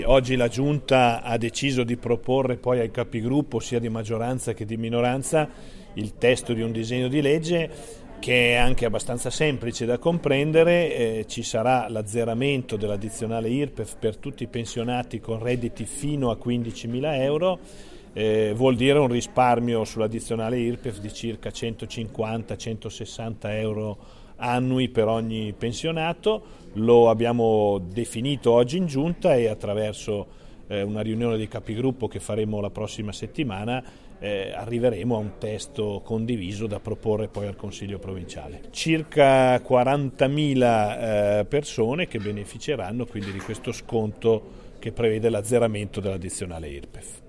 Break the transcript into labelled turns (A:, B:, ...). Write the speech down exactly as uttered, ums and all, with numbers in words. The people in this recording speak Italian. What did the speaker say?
A: Oggi la Giunta ha deciso di proporre poi ai capigruppo sia di maggioranza che di minoranza il testo di un disegno di legge che è anche abbastanza semplice da comprendere. Eh, ci sarà l'azzeramento dell'addizionale I R P E F per tutti i pensionati con redditi fino a quindicimila euro. Eh, vuol dire un risparmio sull'addizionale I R P E F di circa centocinquanta centosessanta euro annui per ogni pensionato. Lo abbiamo definito oggi in Giunta e attraverso eh, una riunione dei capigruppo che faremo la prossima settimana eh, arriveremo a un testo condiviso da proporre poi al Consiglio provinciale. Circa quarantamila eh, persone che beneficeranno quindi di questo sconto che prevede l'azzeramento dell'addizionale I R P E F.